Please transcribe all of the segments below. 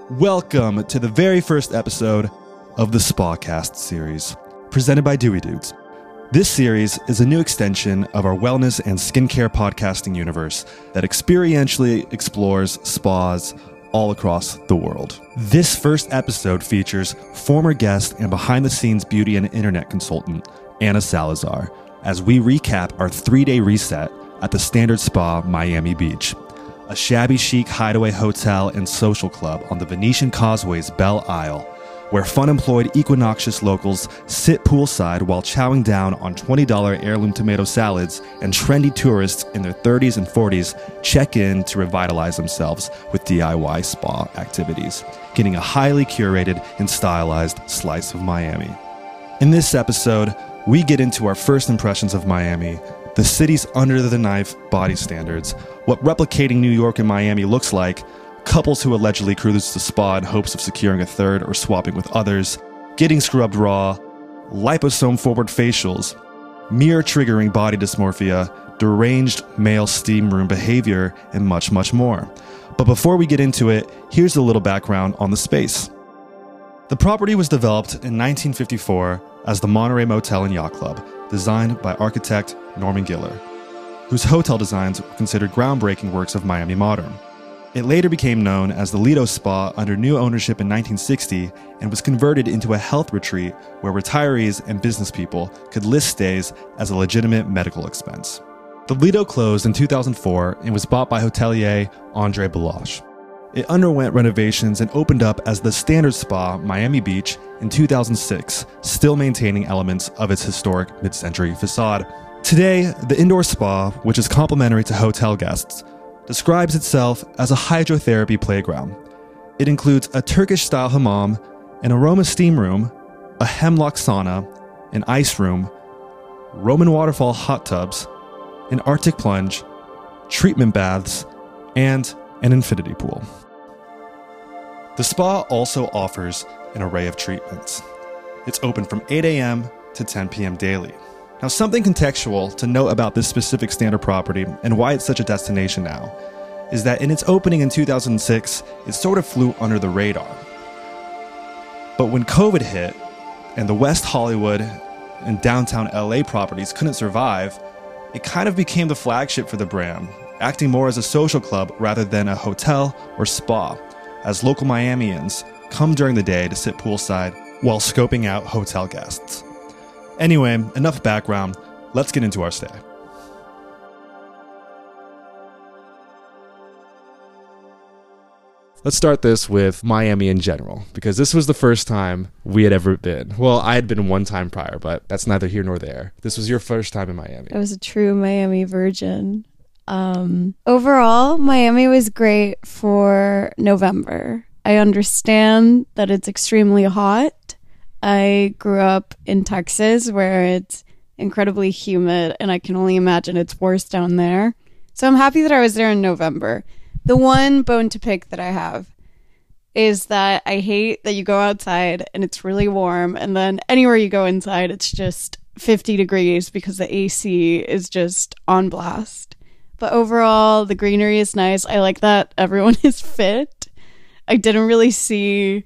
Welcome to the very first episode of the Spacast series, presented by Dewey Dudes. This series is a new extension of our wellness and skincare podcasting universe that experientially explores spas all across the world. This first episode features former guest and behind-the-scenes beauty and internet consultant, Anna Salazar, as we recap our 3-day reset at the Standard Spa Miami Beach, a shabby chic hideaway hotel and social club on the Venetian Causeway's Belle Isle, where fun-employed Equinoxious locals sit poolside while chowing down on $20 heirloom tomato salads, and trendy tourists in their 30s and 40s check in to revitalize themselves with DIY spa activities, getting a highly curated and stylized slice of Miami. In this episode, we get into our first impressions of Miami, the city's under-the-knife body standards, what replicating New York and Miami looks like, couples who allegedly cruise the spa in hopes of securing a third or swapping with others, getting scrubbed raw, liposome-forward facials, mirror-triggering body dysmorphia, deranged male steam room behavior, and much, much more. But before we get into it, here's a little background on the space. The property was developed in 1954 as the Monterey Motel and Yacht Club, designed by architect Norman Giller, whose hotel designs were considered groundbreaking works of Miami modern. It later became known as the Lido Spa under new ownership in 1960 and was converted into a health retreat where retirees and business people could list stays as a legitimate medical expense. The Lido closed in 2004 and was bought by hotelier Andre Balazs. It underwent renovations and opened up as the Standard Spa Miami Beach in 2006, still maintaining elements of its historic mid-century facade. Today, the indoor spa, which is complimentary to hotel guests, describes itself as a hydrotherapy playground. It includes a Turkish-style hammam, an aroma steam room, a hemlock sauna, an ice room, Roman waterfall hot tubs, an Arctic plunge, treatment baths, and an infinity pool. The spa also offers an array of treatments. It's open from 8 a.m. to 10 p.m. daily. Now, something contextual to note about this specific Standard property and why it's such a destination now is that in its opening in 2006, it sort of flew under the radar. But when COVID hit and the West Hollywood and downtown LA properties couldn't survive, it kind of became the flagship for the brand, acting more as a social club rather than a hotel or spa, as local Miamians come during the day to sit poolside while scoping out hotel guests. Anyway, enough background. Let's get into our stay. Let's start this with Miami in general, because this was the first time we had ever been. Well, I had been one time prior, but that's neither here nor there. This was your first time in Miami. I was a true Miami virgin. Overall, Miami was great for November. I understand that it's extremely hot. I grew up in Texas where it's incredibly humid, and I can only imagine it's worse down there. So I'm happy that I was there in November. The one bone to pick that I have is that I hate that you go outside and it's really warm, and then anywhere you go inside, it's just 50 degrees because the AC is just on blast. But overall, the greenery is nice. I like that everyone is fit. I didn't really see,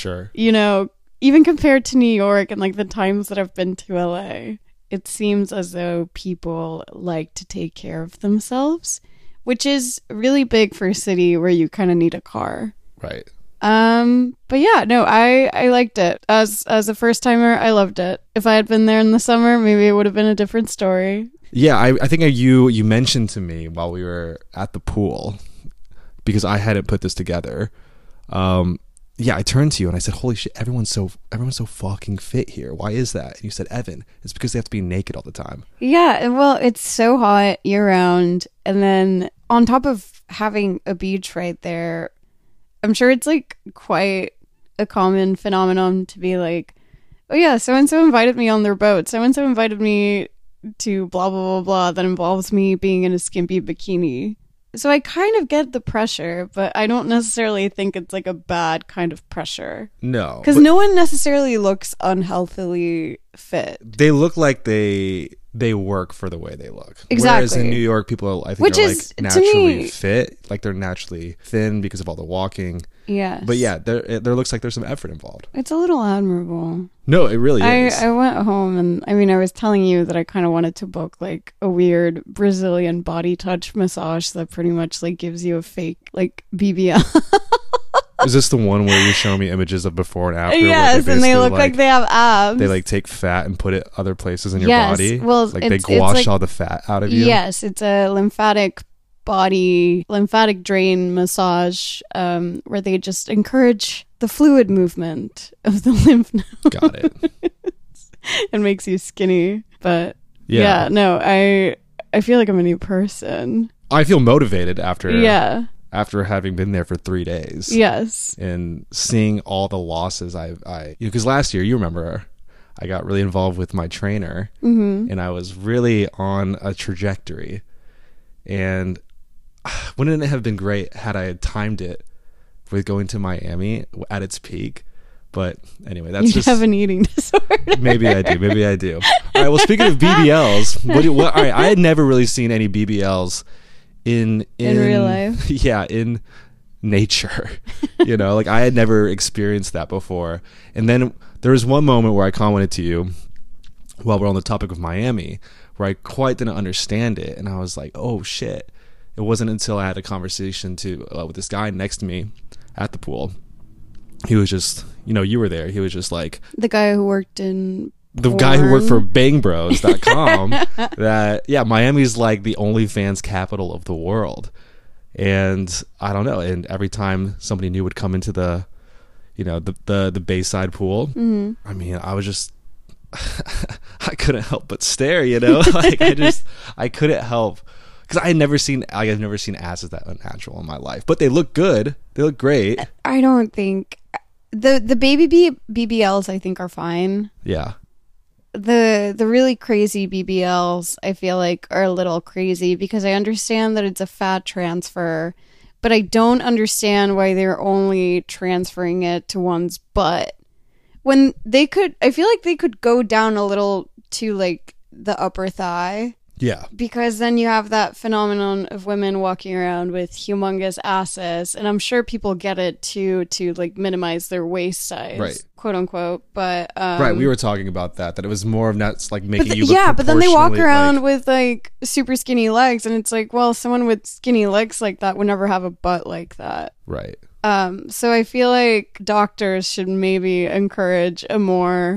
even compared to New York and like the times that I've been to LA, it seems as though people like to take care of themselves, which is really big for a city where you kind of need a car. Right. But yeah, no, I liked it. As a first timer, I loved it. If I had been there in the summer, maybe it would have been a different story. Yeah, I think you mentioned to me while we were at the pool, because I hadn't put this together. I turned to you and I said, holy shit, everyone's so fucking fit here. Why is that? And you said, Evan, it's because they have to be naked all the time. Yeah, well, it's so hot year round. And then on top of having a beach right there, I'm sure it's like quite a common phenomenon to be like, oh yeah, so-and-so invited me on their boat. So-and-so invited me to blah, blah, blah, blah. That involves me being in a skimpy bikini. So I kind of get the pressure, but I don't necessarily think it's like a bad kind of pressure. No. Because no one necessarily looks unhealthily fit. They look like they work for the way they look. Exactly. Whereas in New York, people I think are like naturally fit. Like they're naturally thin because of all the walking. Yes. But yeah, there looks like there's some effort involved. It's a little admirable. No, it really is. I went home and I was telling you that I kind of wanted to book like a weird Brazilian body touch massage that pretty much like gives you a fake like BBL. Is this the one where you're showing me images of before and after? Yes, and they look like they have abs. They like take fat and put it other places in your yes. body. Well, like they gouache all the fat out of you. Yes, it's a lymphatic drain massage where they just encourage the fluid movement of the lymph nodes. Got it. It makes you skinny, but yeah, no, I feel like I'm a new person. I feel motivated after having been there for 3 days. Yes. And seeing all the losses because last year, you remember, I got really involved with my trainer, and I was really on a trajectory. And wouldn't it have been great had I had timed it with going to Miami at its peak? But anyway, that's you have an eating disorder. Maybe I do. All right. Well, speaking of BBLs, all right, I had never really seen any BBLs in real life. Yeah, in nature. Like I had never experienced that before. And then there was one moment where I commented to you while we're on the topic of Miami, where I quite didn't understand it, and I was like, "Oh shit!" It wasn't until I had a conversation with this guy next to me at the pool. He was just, you were there. He was just like the guy who worked in the porn. Guy who worked for bangbros.com that Miami's like the OnlyFans capital of the world. And I don't know, and every time somebody new would come into the the Bayside pool, I was just I couldn't help but stare, like I couldn't help, because I've never seen asses that unnatural in my life, but they look good, they look great. I don't think the baby BBLs I think are fine. Yeah. The really crazy BBLs I feel like are a little crazy, because I understand that it's a fat transfer, but I don't understand why they're only transferring it to one's butt when I feel like they could go down a little to like the upper thigh. Yeah. Because then you have that phenomenon of women walking around with humongous asses, and I'm sure people get it too, to like minimize their waist size, right, quote unquote. But right, we were talking about that it was more of not like making you look but then they walk around with like super skinny legs, and it's like, well, someone with skinny legs like that would never have a butt like that. Right. So I feel like doctors should maybe encourage a more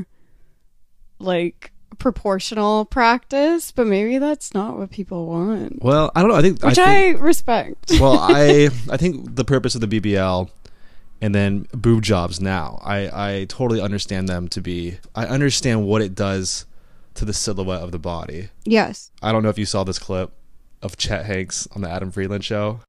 like proportional practice, but maybe that's not what people want. Well, I don't know. I respect. Well, I think the purpose of the BBL and then boob jobs now, I totally understand them to be. I understand what it does to the silhouette of the body. Yes. I don't know if you saw this clip of Chet Hanks on the Adam Friedland show.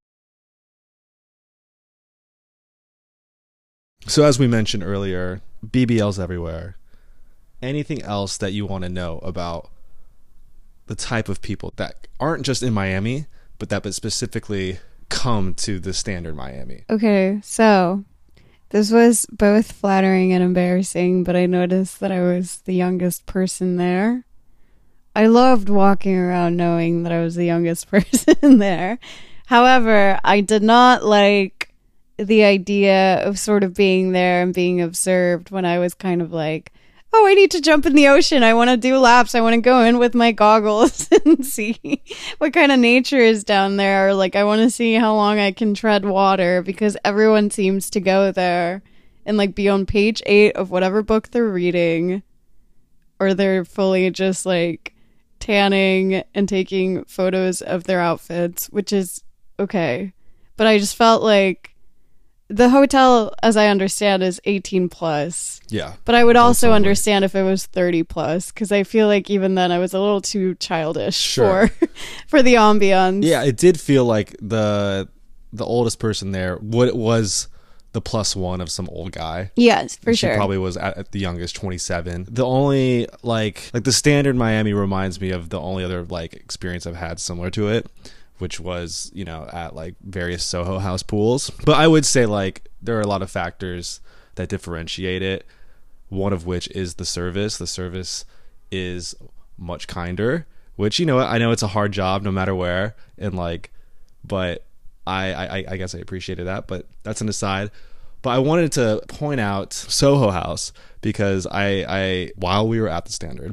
So as we mentioned earlier, BBLs everywhere. Anything else that you want to know about the type of people that aren't just in Miami, but specifically come to the standard Miami? Okay, so this was both flattering and embarrassing, but I noticed that I was the youngest person there. I loved walking around knowing that I was the youngest person there. However, I did not like the idea of sort of being there and being observed when I was kind of like, oh, I need to jump in the ocean. I want to do laps. I want to go in with my goggles and see what kind of nature is down there. Or like, I want to see how long I can tread water, because everyone seems to go there and like be on page 8 of whatever book they're reading, or they're fully just like tanning and taking photos of their outfits, which is okay. But I just felt like the hotel, as I understand, is 18 plus. Yeah. But I would also understand if it was 30 plus, because I feel like even then I was a little too childish for the ambiance. Yeah, it did feel like the oldest person there was the plus one of some old guy. Yes, for sure. She probably was at the youngest 27. The only like the standard Miami reminds me of the only other like experience I've had similar to it, which was, at like various Soho House pools. But I would say like there are a lot of factors that differentiate it. One of which is the service. The service is much kinder, which, I know it's a hard job no matter where. And like, but I guess I appreciated that, but that's an aside. But I wanted to point out Soho House because I while we were at the Standard,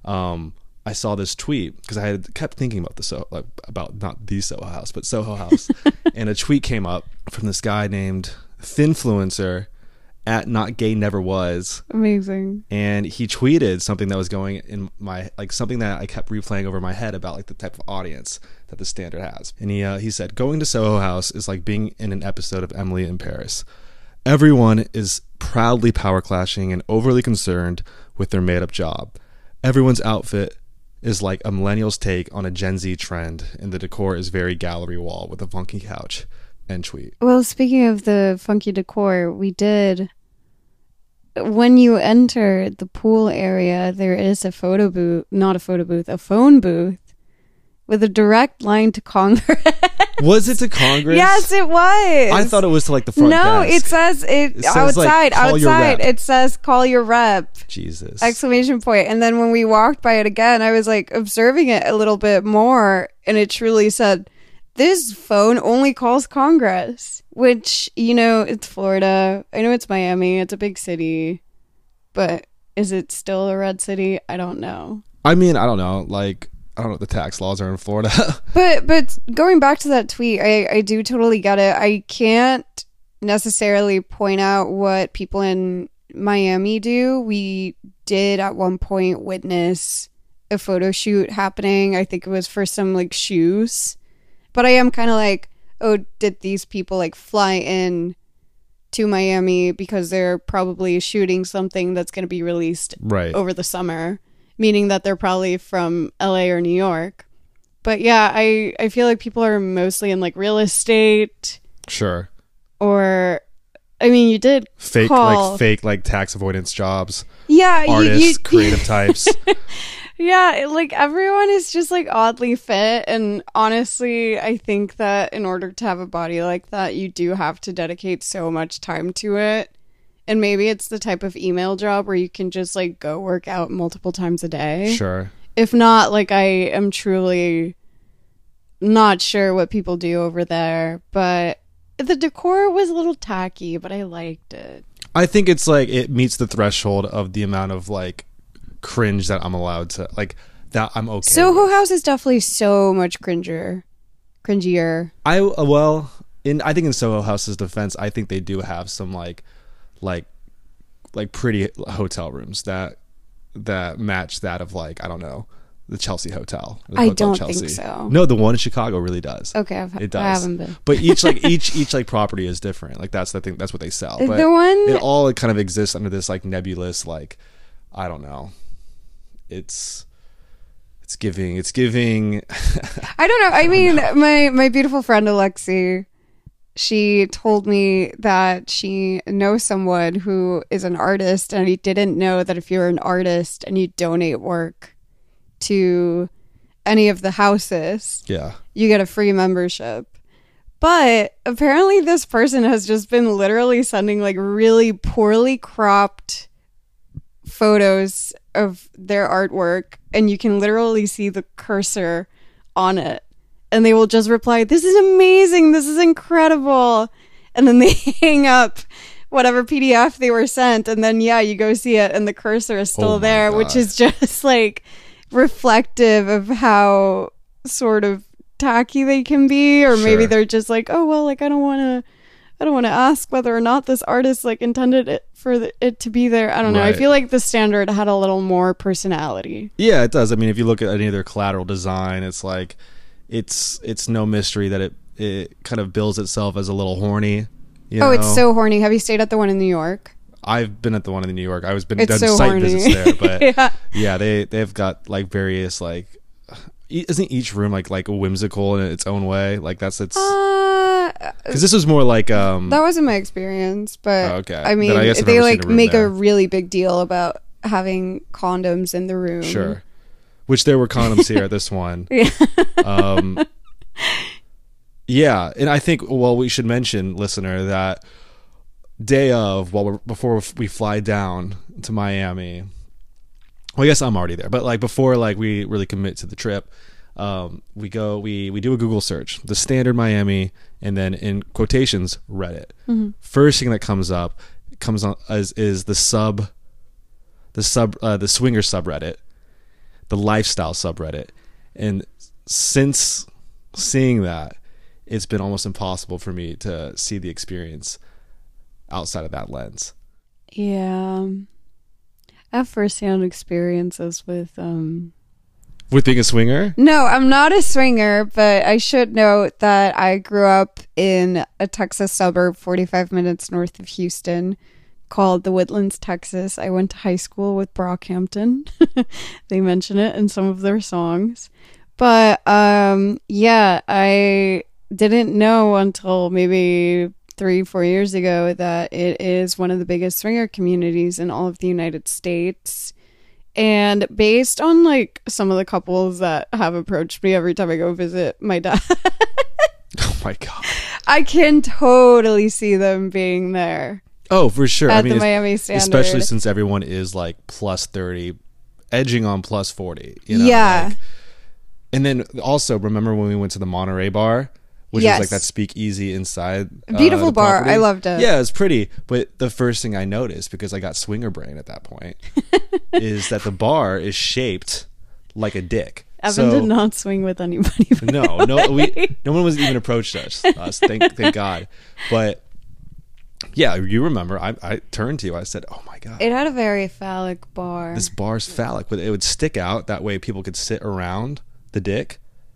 I saw this tweet because I had kept thinking about about not the Soho House, but Soho House, and a tweet came up from this guy named Thinfluencer at Not Gay Never Was. Amazing. And he tweeted something that was going in my, like, something that I kept replaying over my head about, like, the type of audience that the Standard has. And he said, going to Soho House is like being in an episode of Emily in Paris. Everyone is proudly power clashing and overly concerned with their made up job. Everyone's outfit is like a millennial's take on a Gen Z trend, and the decor is very gallery wall with a funky couch. End tweet. Well, speaking of the funky decor, we did. When you enter the pool area, there is a photo booth, not a photo booth, a phone booth with a direct line to Congress. Was it to Congress? Yes, it was. I thought it was to like the front No, desk. it says outside. Like, call your rep. It says call your rep. Jesus. Exclamation point. And then when we walked by it again, I was like observing it a little bit more, and it truly said, this phone only calls Congress, which, you know, it's Florida. I know it's Miami. It's a big city, but is it still a red city? I don't know. I mean, I don't know. Like, I don't know what the tax laws are in Florida. But going back to that tweet, I do totally get it. I can't necessarily point out what people in Miami do. We did at one point witness a photo shoot happening. I think it was for some like shoes. But I am kind of like, oh, did these people like fly in to Miami because they're probably shooting something that's going to be released over the summer, meaning that they're probably from LA or New York. But yeah, I feel like people are mostly in like real estate. Sure. Or, I mean, you did fake tax avoidance jobs. Yeah. Artists, creative types. Yeah, like everyone is just like oddly fit, and honestly, I think that in order to have a body like that, you do have to dedicate so much time to it. And maybe it's the type of email job where you can just like go work out multiple times a day. Sure. If not, like I am truly not sure what people do over there, but the decor was a little tacky, but I liked it. I think it's like it meets the threshold of the amount of like cringe that I'm allowed to, like, that I'm okay Soho with. House is definitely so much cringier. I think in Soho House's defense, I think they do have some like pretty hotel rooms that match that of, like, I don't know, the Chelsea Hotel. I don't think so. No, the one in Chicago really does. Okay, it does. I haven't been. But each like property is different. Like that's the thing. That's what they sell. But the one it all kind of exists under this like nebulous, like, I don't know. It's giving I don't know. I mean, my beautiful friend Alexi, she told me that she knows someone who is an artist, and he didn't know that if you're an artist and you donate work to any of the houses, you get a free membership. But apparently this person has just been literally sending like really poorly cropped photos of their artwork, and you can literally see the cursor on it, and they will just reply, "This is amazing, this is incredible," and then they hang up whatever PDF they were sent, and then you go see it and the cursor is still there, which is just like reflective of how sort of tacky they can be. Or maybe they're just like, oh well, like I don't want to ask whether or not this artist like intended it for it to be there. I don't know. I feel like the Standard had a little more personality. Yeah, it does. I mean, if you look at any of their collateral design, it's like it's no mystery that it kind of bills itself as a little horny. You know? It's so horny. Have you stayed at the one in New York? I've been at the one in New York. I've done so site horny. visits there, but they've got like various like. Isn't each room like whimsical in its own way? Like because this was more like that wasn't my experience, but okay. I mean, they like make a really big deal about having condoms in the room. Sure, which there were condoms here at this one. Yeah, and I think we should mention, listener, that day of before we fly down to Miami. Well, I guess I'm already there, but like before, like we really commit to the trip, we do a Google search, the Standard Miami, and then in quotations Reddit. First thing that comes on is the swinger subreddit, the lifestyle subreddit. And since seeing that, it's been almost impossible for me to see the experience outside of that lens. Yeah. I have first-hand experiences with being a swinger? No, I'm not a swinger, but I should note that I grew up in a Texas suburb 45 minutes north of Houston called the Woodlands, Texas. I went to high school with Brockhampton. They mention it in some of their songs. But yeah, I didn't know until maybe 3-4 years ago that it is one of the biggest swinger communities in all of the United States. And based on like some of the couples that have approached me every time I go visit my dad, oh my God, I can totally see them being there. Oh, for sure. At the Miami Standard. Especially since everyone is like plus 30, edging on plus 40. You know? Yeah. Like, and then also, remember when we went to the Monterey bar? Which is like that speakeasy inside. Beautiful bar. property? I loved it. Yeah, it's pretty. But the first thing I noticed, because I got swinger brain at that point, is that the bar is shaped like a dick. Evan did not swing with anybody. No one was even approached us. Thank God. But yeah, you remember, I turned to you, I said, oh my God. It had a very phallic bar. This bar's phallic, but it would stick out. That way people could sit around the dick.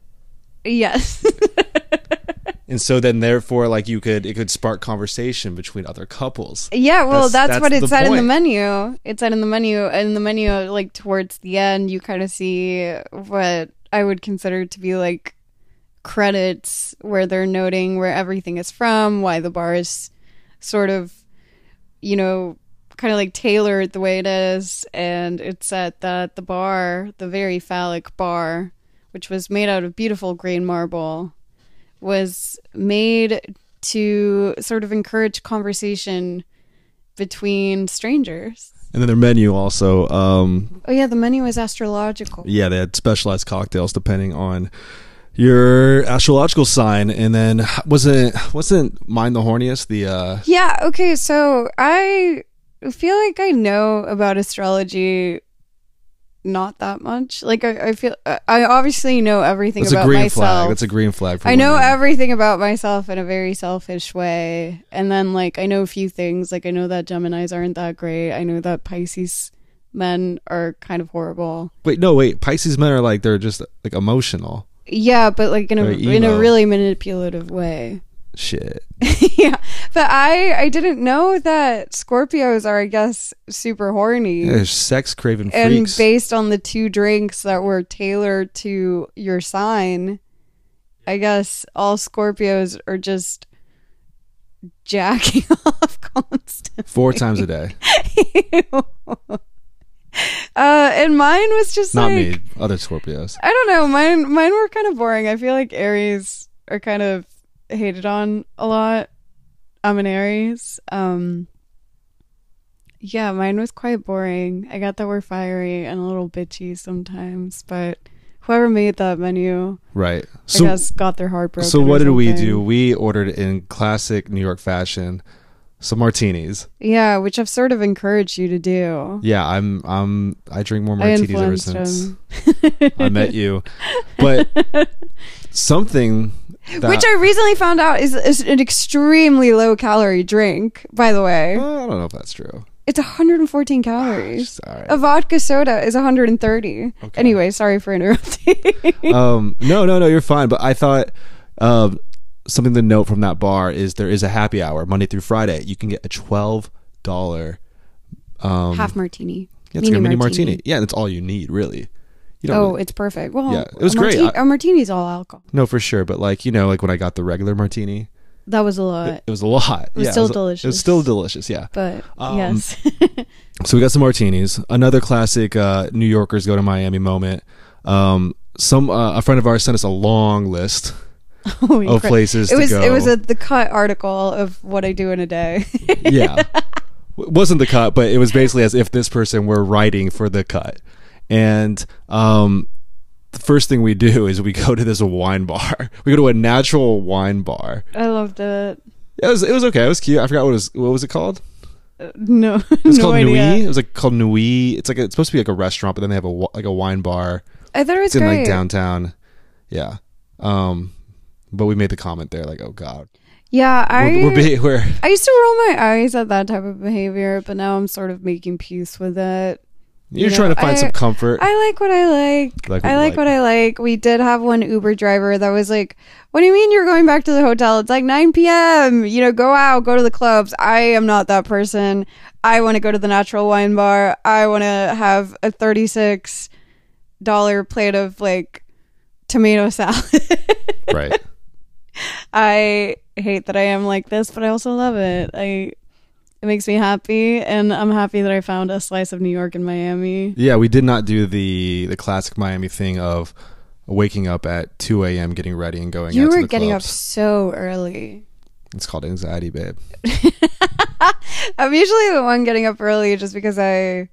Yes. And so then therefore like it could spark conversation between other couples. Yeah, well that's what it said point. in the menu. It said in the menu, like towards the end, you kind of see what I would consider to be like credits where they're noting where everything is from, why the bar is sort of, you know, kind of like tailored the way it is. And it said that the bar, the very phallic bar, which was made out of beautiful green marble, was made to sort of encourage conversation between strangers. And then their menu also. Oh yeah, the menu is astrological. Yeah, they had specialized cocktails depending on your astrological sign. And then wasn't mine the horniest? Yeah. Okay. So I feel like I know about astrology. Not that much. Like I feel I obviously know everything about myself. That's a green flag. For I know women. everything about myself in a very selfish way, and then like I know a few things. Like I know that Geminis aren't that great. I know that Pisces men are kind of horrible. Wait. Pisces men are like they're just like emotional. Yeah, but like in a really manipulative way. Shit. Yeah, but I didn't know that Scorpios are, I guess, super horny. Yeah, they're sex craving freaks. And based on the 2 drinks that were tailored to your sign, I guess all Scorpios are just jacking off constantly 4 times a day. And mine was just not like, me, other Scorpios. I don't know. Mine were kind of boring. I feel like Aries are kind of hated on a lot. I'm an Aries. Yeah, mine was quite boring. I got that we're fiery and a little bitchy sometimes, but whoever made that menu, right? I guess got their heart broken. So what did we do? We ordered in classic New York fashion some martinis. Yeah, which I've sort of encouraged you to do. Yeah, I drink more martinis ever since I met you. But something that, which I recently found out is an extremely low calorie drink, by the way. I don't know if that's true. It's 114 calories. Right. A vodka soda is 130. Okay. Anyway, sorry for interrupting. No, you're fine. But I thought something to note from that bar is there is a happy hour Monday through Friday. You can get a $12 half martini. Yeah, it's like a mini martini. Yeah, that's all you need, really. It's perfect. Well, yeah, it was great. A martini's all alcohol. No, for sure. But like when I got the regular martini, that was a lot. It was a lot. It was still delicious. It was still delicious. Yeah. But yes. So we got some martinis. Another classic New Yorkers go to Miami moment. A friend of ours sent us a long list of places to go. It was the Cut article of what I do in a day. Yeah. It wasn't the Cut, but it was basically as if this person were writing for the Cut. And the first thing we do is we go to this wine bar. We go to a natural wine bar. I loved it. It was okay. It was cute. I forgot what was it called? No, It's no called idea. Nui. It was like called Nui. It's supposed to be like a restaurant, but then they have a wine bar. I thought it was It's in great. like downtown. Yeah. But we made the comment there, like, oh god. Yeah, We're I used to roll my eyes at that type of behavior, but now I'm sort of making peace with it. you're trying to find some comfort. I like what I like. I like what I like. We did have one Uber driver that was like, what do you mean you're going back to the hotel? It's like 9 p.m. Go out, go to the clubs. I am not that person. I want to go to the natural wine bar. I want to have a $36 plate of like tomato salad. Right. I hate that I am like this, but I also love it. It makes me happy, and I'm happy that I found a slice of New York in Miami. Yeah, we did not do the classic Miami thing of waking up at 2 a.m., getting ready and going out to the clubs. You were getting up so early. It's called anxiety, babe. I'm usually the one getting up early just because so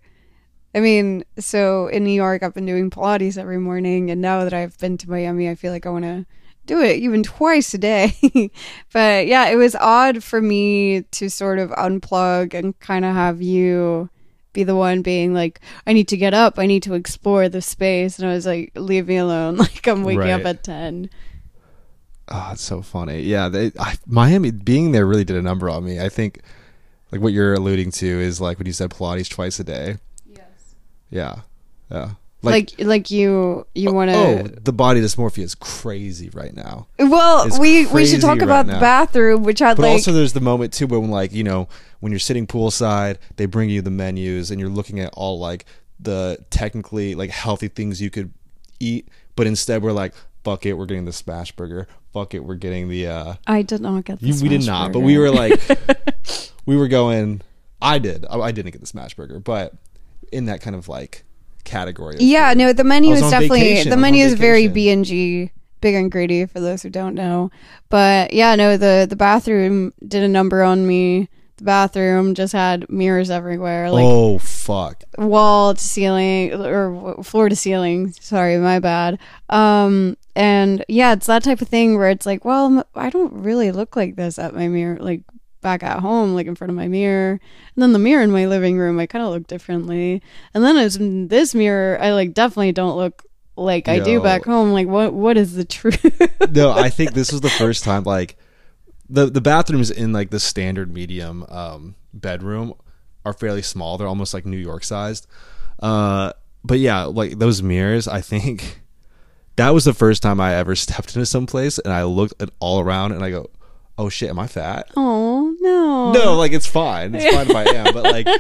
in New York, I've been doing Pilates every morning, and now that I've been to Miami, I feel like I want to do it even twice a day. But yeah, it was odd for me to sort of unplug and kind of have you be the one being like, I need to get up, I need to explore the space, and I was like, leave me alone, like I'm waking up at 10. Oh, it's so funny. Yeah, Miami being there really did a number on me. I think like what you're alluding to is like when you said Pilates twice a day. Yes. Yeah. Like you want to. Oh, the body dysmorphia is crazy right now. Well, It's we crazy should talk right about now. the bathroom, which had But like. also there's the moment too when like, when you're sitting poolside, they bring you the menus and you're looking at all like the technically like healthy things you could eat, but instead we're like, fuck it, we're getting the smash burger. Fuck it, we're getting the I did not get the we did not, burger. but we were like we were going I didn't get the smash burger, but in that kind of like category of Yeah, food. no, the menu I was is on definitely vacation. the I was menu on is very vacation. B&G, big and greedy for those who don't know. But yeah, no, the bathroom did a number on me. The bathroom just had mirrors everywhere, like oh fuck. wall to ceiling or floor to ceiling. Sorry, my bad. And yeah, it's that type of thing where it's like, well, I don't really look like this at my mirror, like back at home, like in front of my mirror. And then the mirror in my living room, I kind of look differently. And then as in this mirror, I like definitely don't look like I do back home. Like what is the truth? No, I think this was the first time like the bathrooms in like the standard medium bedroom are fairly small. They're almost like New York sized. But yeah, like those mirrors, I think that was the first time I ever stepped into some place and I looked all around and I go, oh shit, am I fat? Oh no. No, like it's fine. It's fine if I am. But like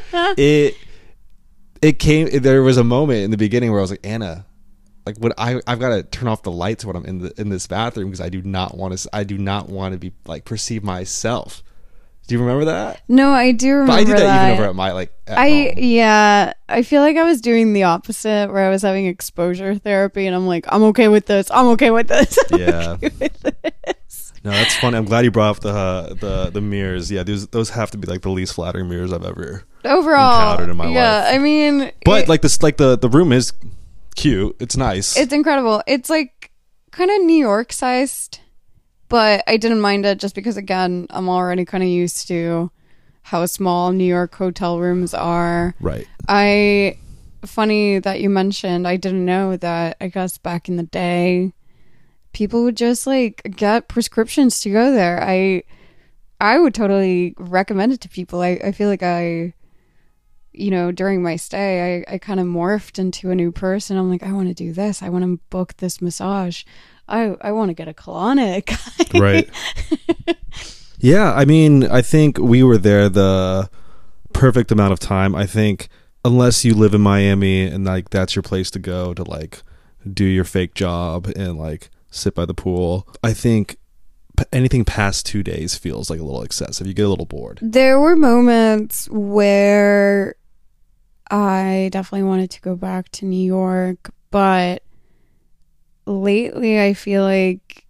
there was a moment in the beginning where I was like, Anna, like when I've got to turn off the lights when I'm in this bathroom because I do not want to be like perceive myself. Do you remember that? No, I do remember But I did that that. even over at my like at home. Yeah, I feel like I was doing the opposite where I was having exposure therapy and I'm like, I'm okay with this. I'm okay with this. Yeah. No, that's funny. I'm glad you brought up the mirrors. Yeah, those have to be like the least flattering mirrors I've ever Overall, encountered in my life. Yeah, I mean, But like this, like the room is cute. It's nice. it's incredible. It's like kind of New York sized, but I didn't mind it just because again, I'm already kind of used to how small New York hotel rooms are. Right. Funny that you mentioned, I didn't know that. I guess back in the day, people would just like get prescriptions to go there. I would totally recommend it to people. I feel like during my stay, I kind of morphed into a new person. I'm like, I want to do this. I want to book this massage. I want to get a colonic. Right. Yeah, I mean, I think we were there the perfect amount of time. I think unless you live in Miami and like that's your place to go to like do your fake job and like sit by the pool, I think anything past 2 days feels like a little excessive. You get a little bored. There were moments where I definitely wanted to go back to New York, but lately I feel like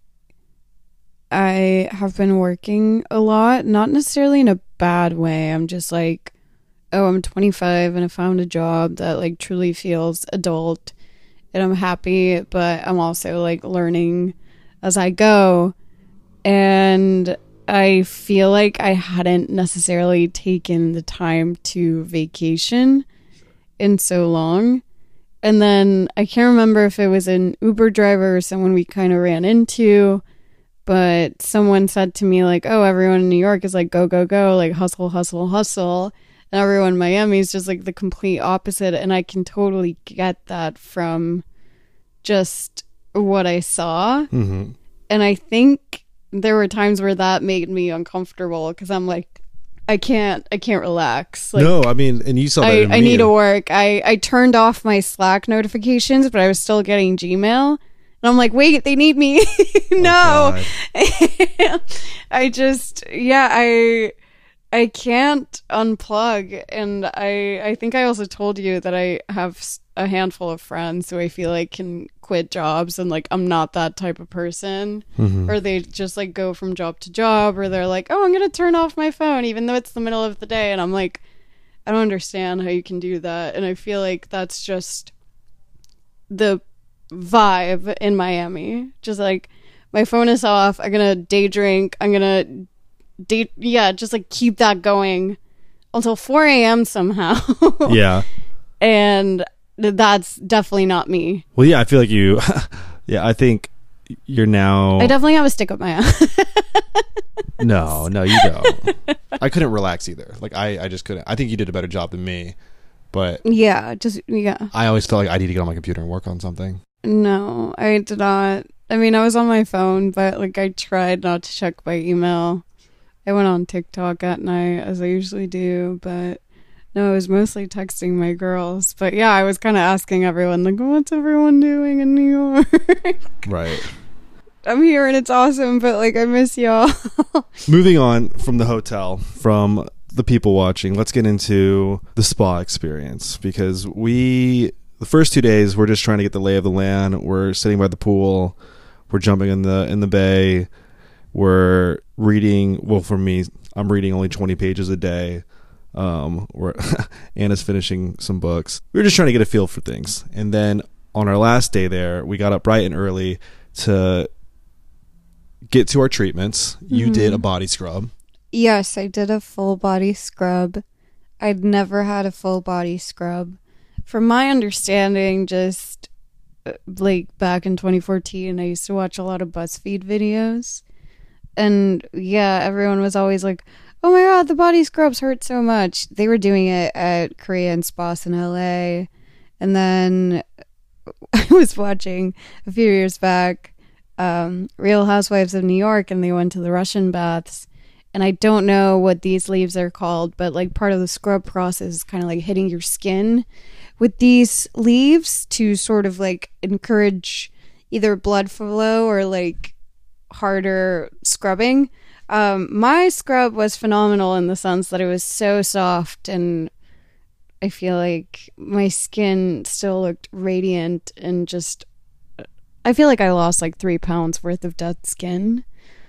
I have been working a lot, not necessarily in a bad way. I'm just like, oh, I'm 25 and I found a job that like truly feels adult and I'm happy, but I'm also like learning as I go. And I feel like I hadn't necessarily taken the time to vacation in so long. And then I can't remember if it was an Uber driver or someone we kind of ran into, but someone said to me like, oh, everyone in New York is like, go, go, go, like hustle, hustle, hustle. And everyone in Miami is just like the complete opposite. And I can totally get that from just what I saw. Mm-hmm. And I think there were times where that made me uncomfortable because I'm like, I can't relax. Like, no, I mean, and you saw that. I need to work. I turned off my Slack notifications, but I was still getting Gmail. And I'm like, wait, they need me. No. I just, I can't unplug. And I think I also told you that I have a handful of friends who I feel like can quit jobs, and like I'm not that type of person. Mm-hmm. Or they just like go from job to job, or they're like, oh, I'm gonna turn off my phone even though it's the middle of the day. And I'm like, I don't understand how you can do that. And I feel like that's just the vibe in Miami. Just like, my phone is off, I'm gonna day drink, I'm gonna just like keep that going until 4 a.m. somehow. Yeah. And that's definitely not me. Well, yeah, I feel like you, yeah, I think you're now. I definitely have a stick up my ass. No, you don't. I couldn't relax either. Like, I just couldn't. I think you did a better job than me, but. Yeah. I always felt like I need to get on my computer and work on something. No, I did not. I mean, I was on my phone, but like I tried not to check my email. I went on TikTok at night as I usually do, but no, I was mostly texting my girls. But yeah, I was kind of asking everyone, like, what's everyone doing in New York? Right. I'm here and it's awesome, but like I miss y'all. Moving on from the hotel, from the people watching, let's get into the spa experience, because the first 2 days we're just trying to get the lay of the land. We're sitting by the pool, we're jumping in the bay, we're reading. Well, for me, I'm reading only 20 pages a day. Where Anna's finishing some books. We were just trying to get a feel for things. And then on our last day there, we got up bright and early to get to our treatments. Mm-hmm. You did a body scrub. Yes, I did a full body scrub. I'd never had a full body scrub. From my understanding, just like back in 2014, I used to watch a lot of BuzzFeed videos. And yeah, everyone was always like, oh my god, the body scrubs hurt so much. They were doing it at Korean spas in LA. And then I was watching a few years back Real Housewives of New York, and they went to the Russian baths. And I don't know what these leaves are called, but like part of the scrub process is kind of like hitting your skin with these leaves to sort of like encourage either blood flow or like harder scrubbing. My scrub was phenomenal in the sense that it was so soft, and I feel like my skin still looked radiant, and just I feel like I lost like 3 pounds worth of dead skin.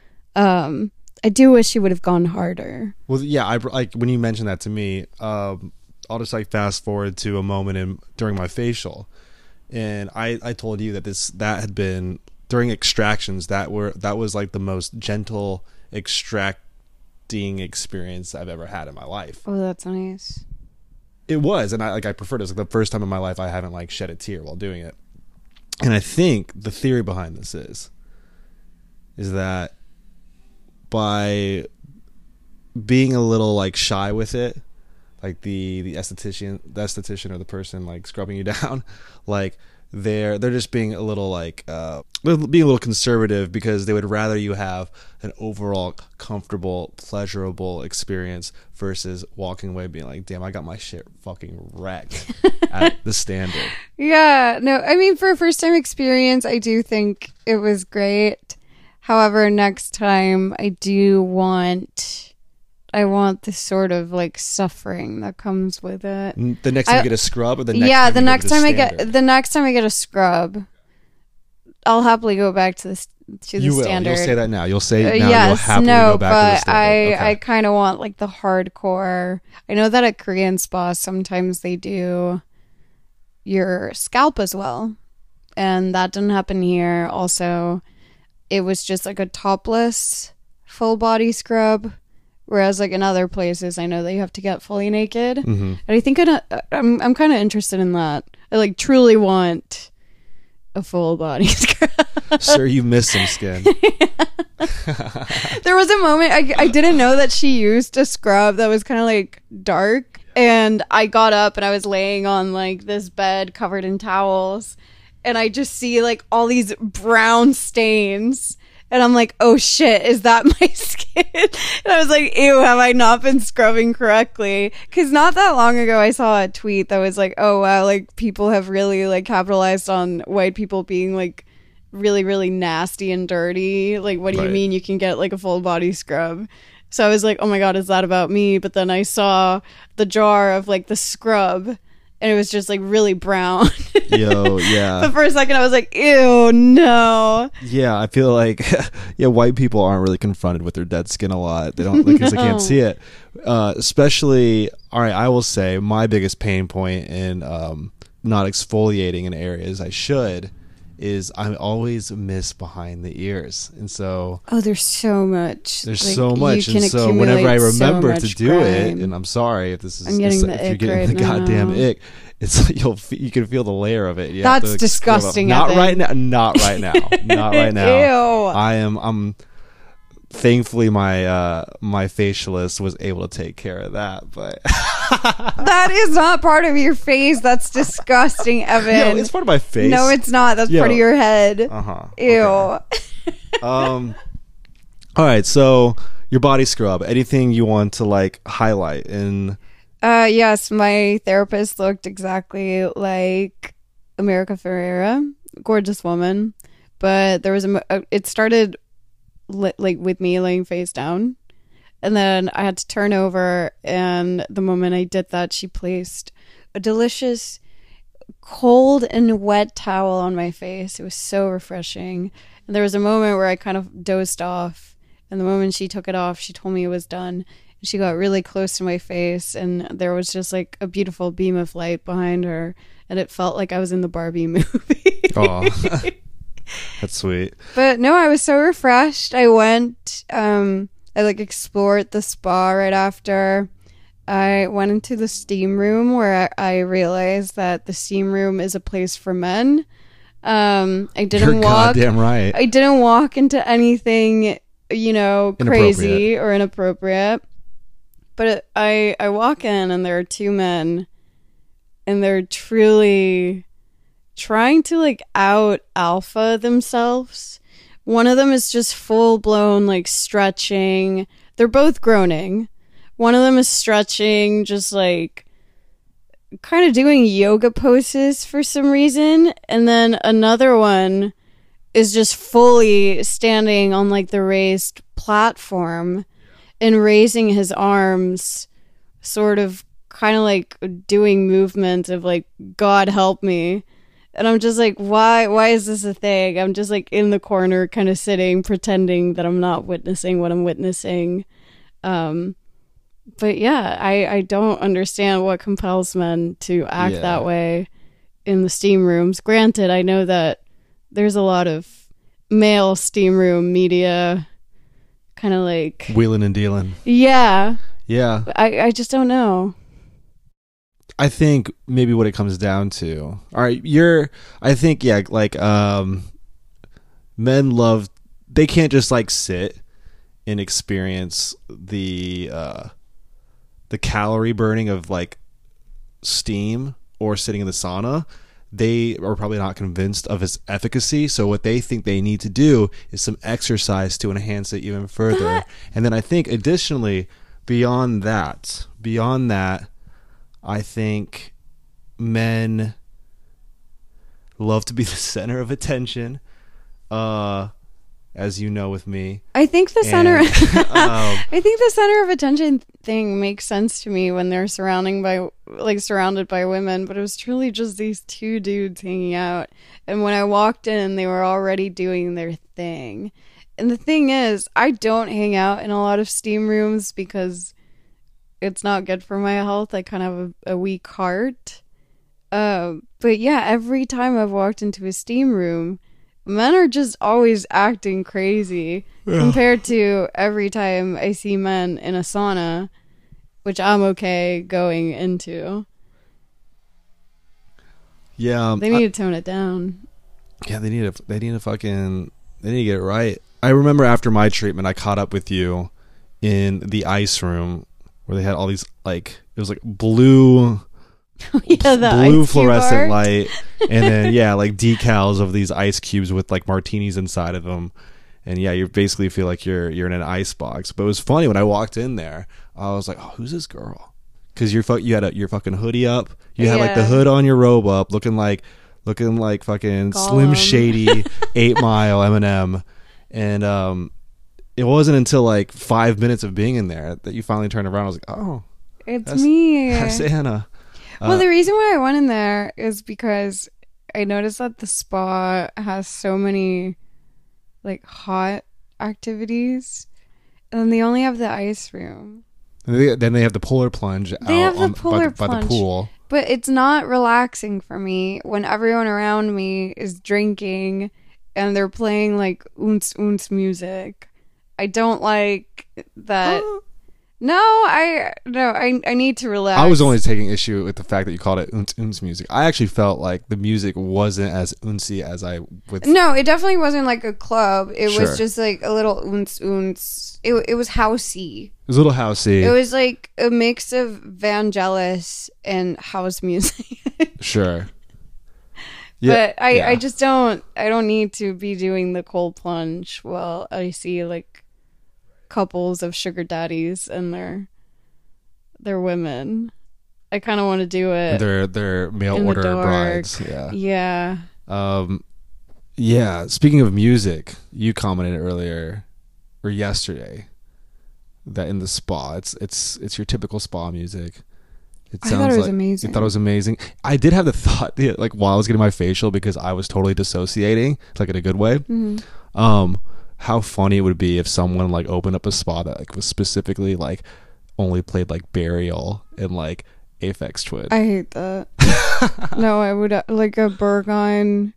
I do wish you would have gone harder. Well, yeah, I like when you mentioned that to me. I'll just like fast forward to a moment during my facial, and I told you that had been during extractions that was like the most gentle extracting experience I've ever had in my life. Oh, that's nice. It was, and I preferred it. It was like the first time in my life I haven't like shed a tear while doing it. And I think the theory behind this is that by being a little like shy with it, like the esthetician or the person like scrubbing you down, like they're just being a little like being a little conservative, because they would rather you have an overall comfortable, pleasurable experience versus walking away being like, damn, I got my shit fucking wrecked at the Standard. Yeah, no, I mean, for a first time experience, I do think it was great. However, next time I want this sort of like suffering that comes with it. The next time you get a scrub, or the next yeah, time the next time I get a scrub, I'll happily go back to the Standard. You'll say that now. You'll say now. Yes, you'll happily go back to the Standard. I kind of want like the hardcore. I know that at Korean spas sometimes they do your scalp as well. and that didn't happen here. Also, it was just like a topless full body scrub, whereas like in other places I know that you have to get fully naked. Mm-hmm. And I think I'm kind of interested in that. I like truly want a full body scrub. Sir, you missed some skin. There was a moment I didn't know that she used a scrub that was kind of like dark, and I got up and I was laying on like this bed covered in towels, and I just see like all these brown stains, and I'm like, oh shit, is that my skin? And I was like, ew, have I not been scrubbing correctly? Because not that long ago I saw a tweet that was like, oh wow, like people have really like capitalized on white people being like really, really nasty and dirty. Like, what do you mean you can get like a full body scrub? So I was like, oh my god, is that about me? But then I saw the jar of like the scrub, and it was just like really brown. Yo, yeah. But for a second I was like, ew, no. Yeah, I feel like white people aren't really confronted with their dead skin a lot. They don't, because they can't see it. Especially, all right, I will say my biggest pain point in not exfoliating in areas I should is I always miss behind the ears. And so there's so much. There's like, so much. And so whenever I remember to do it, and I'm sorry if this is, I'm getting the if ick you're getting right the now. goddamn ick, it's like you can feel the layer of it. You have That's to disgusting. Not right now. Not right now. Not right now. Ew. I'm thankfully my my facialist was able to take care of that, but that is not part of your face. That's disgusting, Evan. No, it's part of my face. No, it's not. That's part of your head. Ew. Okay. All right, so your body scrub, anything you want to like highlight? In yes, my therapist looked exactly like America Ferrera, gorgeous woman, but there was it started like with me laying face down, and then I had to turn over, and the moment I did that, she placed a delicious cold and wet towel on my face. It was so refreshing. And there was a moment where I kind of dozed off, and the moment she took it off, she told me it was done. And she got really close to my face, and there was just like a beautiful beam of light behind her, and it felt like I was in the Barbie movie. Oh, that's sweet. But no, I was so refreshed. I went, I like explored the spa right after. I went into the steam room, where I realized that the steam room is a place for men. I didn't walk. Goddamn right. I didn't walk into anything, crazy or inappropriate. But I walk in, and there are two men, and they're truly trying to like out alpha themselves. One of them is just full blown like stretching. They're both groaning. One of them is stretching, just like kind of doing yoga poses for some reason. And then another one is just fully standing on like the raised platform and raising his arms, sort of kind of like doing movements of like, God help me. And I'm just like, why is this a thing? I'm just like in the corner kind of sitting, pretending that I'm not witnessing what I'm witnessing. But yeah, I don't understand what compels men to act that way in the steam rooms. Granted, I know that there's a lot of male steam room media kind of like wheeling and dealing. Yeah. Yeah. I just don't know. I think maybe what it comes down to, all right, men love, they can't just like sit and experience the calorie burning of like steam or sitting in the sauna. They are probably not convinced of its efficacy. So what they think they need to do is some exercise to enhance it even further. And then I think additionally, beyond that, I think men love to be the center of attention, as you know with me. I think the center I think the center of attention thing makes sense to me when they're surrounded by women, but it was truly just these two dudes hanging out. And when I walked in, they were already doing their thing. And the thing is, I don't hang out in a lot of steam rooms because it's not good for my health. I kind of have a weak heart. But yeah, every time I've walked into a steam room, men are just always acting crazy compared to every time I see men in a sauna, which I'm okay going into. Yeah, They need to tone it down. Yeah, they need to get it right. I remember after my treatment, I caught up with you in the ice room where they had all these, like, it was like blue fluorescent light, and then like decals of these ice cubes with like martinis inside of them, and you basically feel like you're in an ice box. But it was funny when I walked in there, I was like, oh, who's this girl? Because you had your fucking hoodie up, you had like the hood on your robe up, looking like fucking Gollum. Slim Shady 8 Mile Eminem. And it wasn't until like 5 minutes of being in there that you finally turned around. I was like, oh, it's me. That's Anna. Well, the reason why I went in there is because I noticed that the spa has so many like hot activities, and then they only have the ice room. Then they have the polar plunge by the pool. But it's not relaxing for me when everyone around me is drinking and they're playing like oons oons music. I don't like that. I need to relax. I was only taking issue with the fact that you called it oons oons music. I actually felt like the music wasn't as oonsy as I would. No, it definitely wasn't like a club. It Sure. was just like a little oons oons. It was housey. It was a little housey. It was like a mix of Vangelis and house music. Sure. But I just don't need to be doing the cold plunge while I see like couples of sugar daddies and their women. I kind of want to do it. Their mail order brides. Yeah. Yeah. Speaking of music, you commented earlier or yesterday that in the spa, it's your typical spa music. I thought it was amazing. You thought it was amazing. I did have the thought, like while I was getting my facial, because I was totally dissociating, like in a good way. Mm-hmm. How funny it would be if someone like opened up a spa that like was specifically like only played like Burial and like Aphex Twin. I hate that. No, I would like a Burgoyne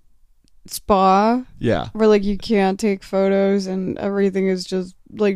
spa. Yeah. Where like you can't take photos and everything is just like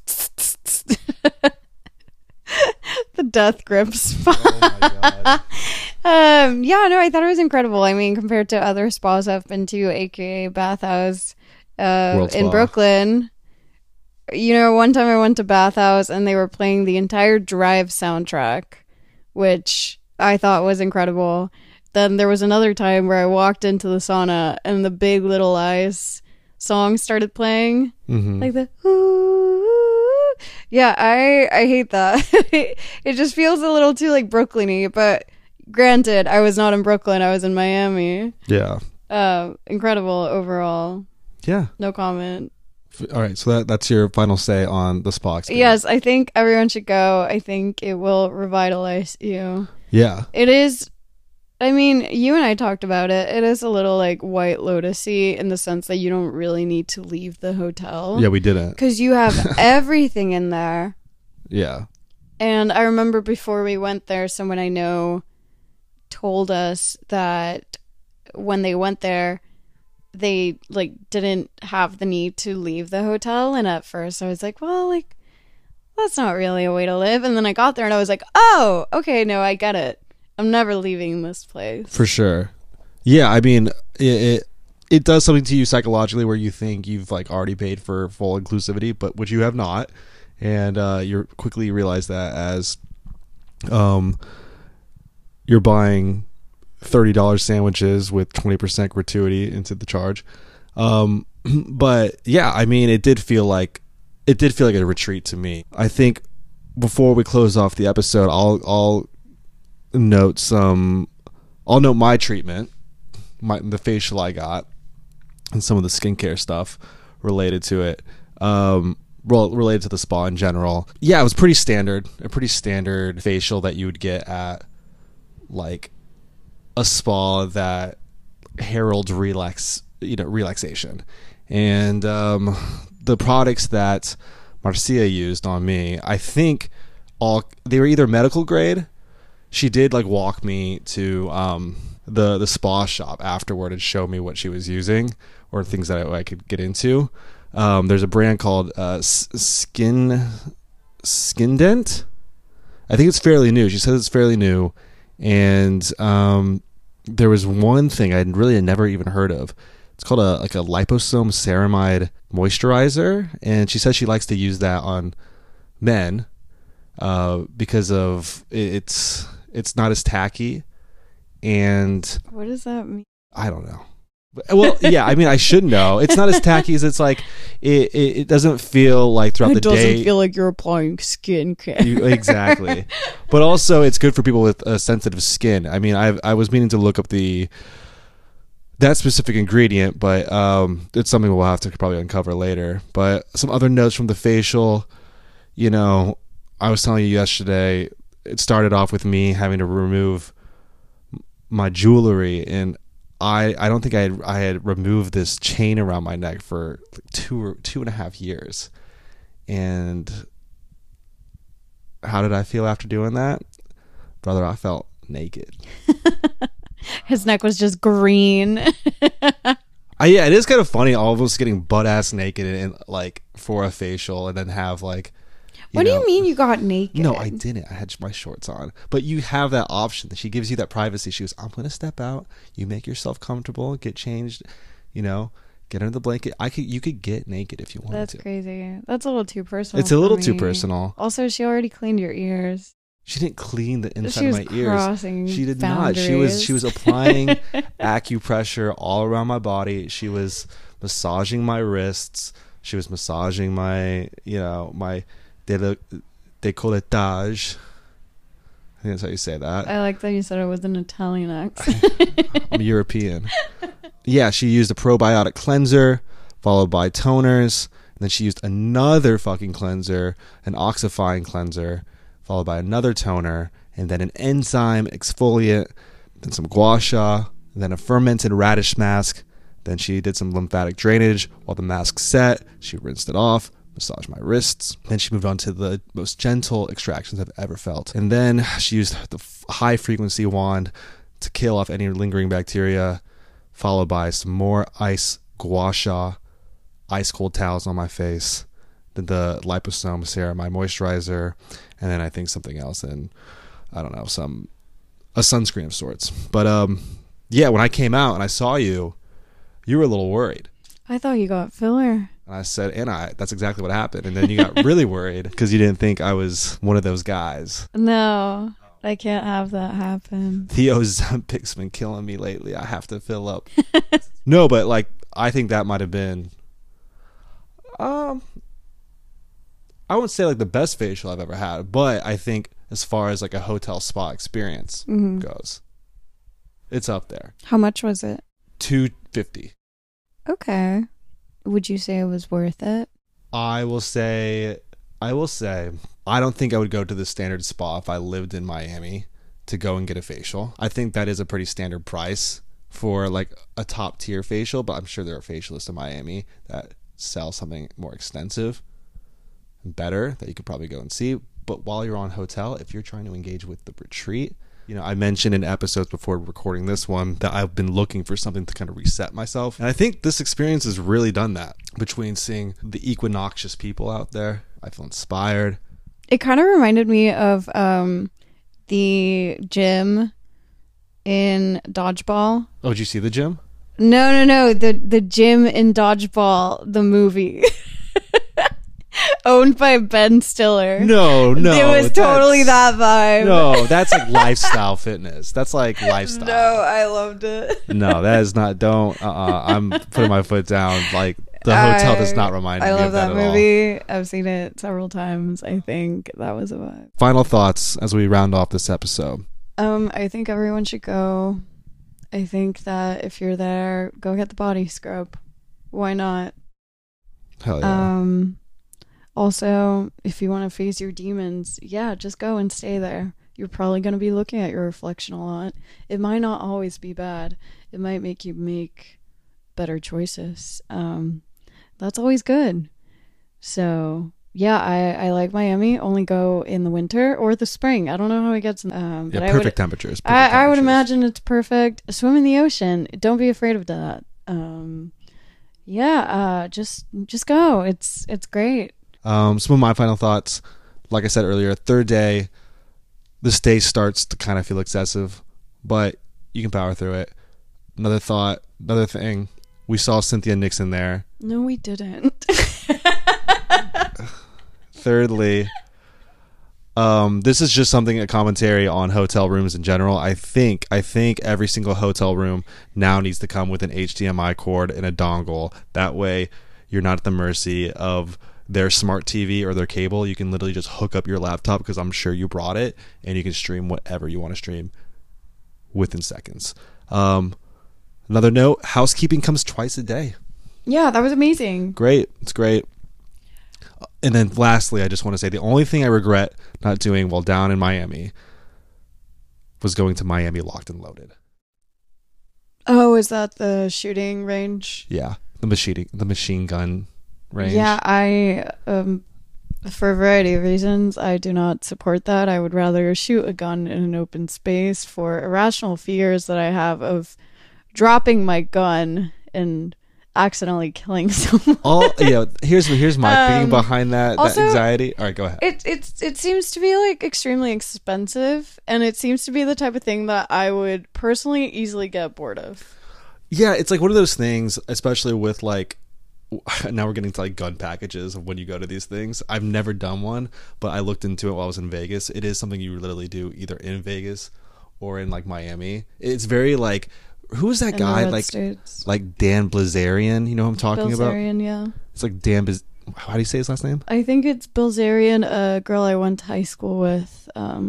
the death grip spa. Oh my god. I thought it was incredible. I mean, compared to other spas I've been to, aka Bathhouse in Brooklyn. You know, one time I went to Bathhouse and they were playing the entire Drive soundtrack, which I thought was incredible. Then there was another time where I walked into the sauna and the Big Little Lies song started playing. Mm-hmm. Like the ooh. Yeah, I hate that. It just feels a little too like Brooklyn-y, but granted, I was not in Brooklyn, I was in Miami. Yeah. Incredible overall. Yeah. No comment. All right, so that's your final say on the spa experience. Yes, I think everyone should go. I think it will revitalize you. Yeah. It is. I mean, you and I talked about it. It is a little like White Lotus-y in the sense that you don't really need to leave the hotel. Yeah, we didn't. Because you have everything in there. Yeah. And I remember before we went there, someone I know told us that when they went there, they like didn't have the need to leave the hotel. And at first I was like, well, like that's not really a way to live. And then I got there and I was like, oh, okay, no, I get it. I'm never leaving this place. For sure. Yeah, I mean, it does something to you psychologically where you think you've like already paid for full inclusivity, but which you have not. And you quickly realize that as you're buying $30 sandwiches with 20% gratuity into the charge. But yeah, I mean, it did feel like a retreat to me. I think before we close off the episode, I'll note my treatment, the facial I got, and some of the skincare stuff related to it. Related to the spa in general. Yeah, it was a pretty standard facial that you would get at like a spa that heralds relaxation. And the products that Marcia used on me, I think they were either medical grade, she did like walk me to the spa shop afterward and show me what she was using or things that I could get into. There's a brand called Skindent. I think it's fairly new. She says it's fairly new, and there was one thing I really had never even heard of. It's called a liposome ceramide moisturizer, and she says she likes to use that on men because of it's not as tacky. And what does that mean? I don't know. Well, yeah, I mean, I should know. It's not as tacky as it's like it doesn't feel like throughout the day. It doesn't feel like you're applying skincare. Exactly. But also it's good for people with sensitive skin. I mean, I was meaning to look up that specific ingredient, but it's something we'll have to probably uncover later. But some other notes from the facial, you know, I was telling you yesterday, it started off with me having to remove my jewelry, and I don't think I had removed this chain around my neck for like 2.5 years. And how did I feel after doing that? Brother, I felt naked. His neck was just green. Yeah, it is kind of funny, all of us getting butt ass naked and like for a facial, and then have like. What do you mean you got naked? No, I didn't. I had my shorts on. But you have that option. She gives you that privacy. She goes, I'm going to step out. You make yourself comfortable. Get changed. You know, get under the blanket. You could get naked if you wanted to. That's crazy. That's a little too personal. It's a little too personal. Also, she already cleaned your ears. She didn't clean the inside of my ears. She did boundaries. not. She was applying acupressure all around my body. She was massaging my wrists. She was massaging my décolletage. I think that's how you say that. I like that you said it with an Italian accent. I'm European. Yeah, she used a probiotic cleanser, followed by toners, and then she used another fucking cleanser, an oxifying cleanser, followed by another toner, and then an enzyme exfoliant, then some gua sha, then a fermented radish mask. Then she did some lymphatic drainage. While the mask set, she rinsed it off, massaged my wrists. Then she moved on to the most gentle extractions I've ever felt. And then she used the high frequency wand to kill off any lingering bacteria, followed by some more ice gua sha, ice cold towels on my face, then the liposome ceramide moisturizer, and then I think something else, and I don't know, a sunscreen of sorts. But yeah, when I came out and I saw you, you were a little worried. I thought you got filler. And I said, Anna, that's exactly what happened. And then you got really worried because you didn't think I was one of those guys. No, I can't have that happen. Theo's Ozempic's been killing me lately. I have to fill up. No, but like, I think that might have been, I wouldn't say like the best facial I've ever had, but I think as far as like a hotel spa experience goes, it's up there. How much was it? $250. Okay. Would you say it was worth it? I will say, I don't think I would go to the standard spa if I lived in Miami to go and get a facial. I think that is a pretty standard price for like a top tier facial, but I'm sure there are facialists in Miami that sell something more extensive and better that you could probably go and see. But while you're on hotel, if you're trying to engage with the retreat, you know, I mentioned in episodes before recording this one that I've been looking for something to kind of reset myself. And I think this experience has really done that. Between seeing the equinoxious people out there, I feel inspired. It kind of reminded me of the gym in Dodgeball. Oh, did you see the gym? No. The gym in Dodgeball, the movie. Owned by Ben Stiller. No. It was totally that vibe. No, that's like lifestyle fitness. That's like lifestyle. No, I loved it. No, that is not. I'm putting my foot down. Like, the hotel does not remind me of that at all. I love that movie. I've seen it several times. I think that was a vibe. Final thoughts as we round off this episode. I think everyone should go. I think that if you're there, go get the body scrub. Why not? Hell yeah. Also, if you want to face your demons, yeah, just go and stay there. You're probably going to be looking at your reflection a lot. It might not always be bad. It might make you make better choices. That's always good. So yeah, I like Miami. Only go in the winter or the spring. I don't know how it gets. But perfect temperatures. I would imagine it's perfect. Swim in the ocean. Don't be afraid of that. Just go. It's great. Some of my final thoughts, like I said earlier, third day, this day starts to kind of feel excessive, but you can power through it. Another thing, we saw Cynthia Nixon there. No, we didn't. Thirdly, this is just a commentary on hotel rooms in general. I think every single hotel room now needs to come with an HDMI cord and a dongle. That way, you're not at the mercy of their smart TV or their cable. You can literally just hook up your laptop, because I'm sure you brought it, and you can stream whatever you want to stream within seconds. Another note, housekeeping comes twice a day. Yeah, that was amazing. Great. It's great. And then lastly, I just want to say the only thing I regret not doing while down in Miami was going to Miami Locked and Loaded. Oh, is that the shooting range? Yeah, the machine gun range. Yeah, I for a variety of reasons, I do not support that. I would rather shoot a gun in an open space for irrational fears that I have of dropping my gun and accidentally killing someone. Here's my thinking behind that anxiety. All right, go ahead. It seems to be like extremely expensive, and it seems to be the type of thing that I would personally easily get bored of. Yeah, it's like one of those things, especially with like, now we're getting to like gun packages of when you go to these things. I've never done one, but I looked into it while I was in Vegas. It is something you literally do either in Vegas or in like Miami. It's very like, who is that guy? Like Dan Bilzerian, you know who I'm talking about? Bilzerian, yeah. It's like how do you say his last name? I think it's Bilzerian. A girl I went to high school with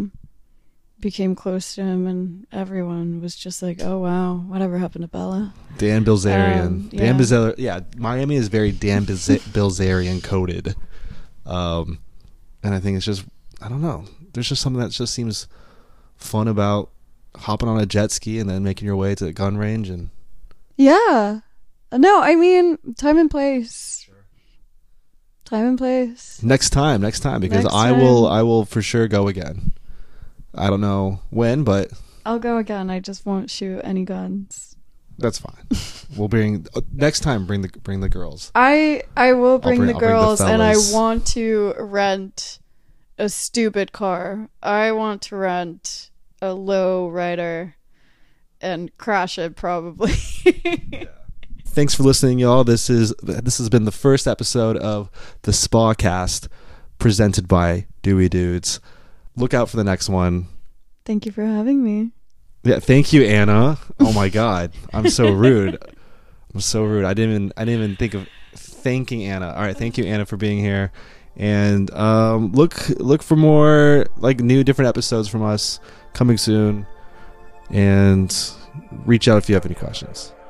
became close to him, and everyone was just like, "Oh wow, whatever happened to Bella?" Dan Bilzerian. Dan Bilzerian. Yeah, Miami is very Dan Bilzerian coded, and I think it's just, I don't know. There's just something that just seems fun about hopping on a jet ski and then making your way to the gun range. And yeah, no, I mean, time and place. Sure. Time and place. Next time, because I will for sure go again. I don't know when, but I'll go again. I just won't shoot any guns. That's fine. We'll bring next time. Bring the girls. I will bring the girls, I'll bring the and I want to rent a stupid car. I want to rent a low rider and crash it probably. Yeah. Thanks for listening, y'all. This has been the first episode of the Spacast presented by Dewey Dudes. Look out for the next one. Thank you for having me. Yeah, thank you, Anna. Oh my God, I'm so rude. I didn't even think of thanking Anna. All right, thank you, Anna, for being here. And look for more like new different episodes from us coming soon, and reach out if you have any questions.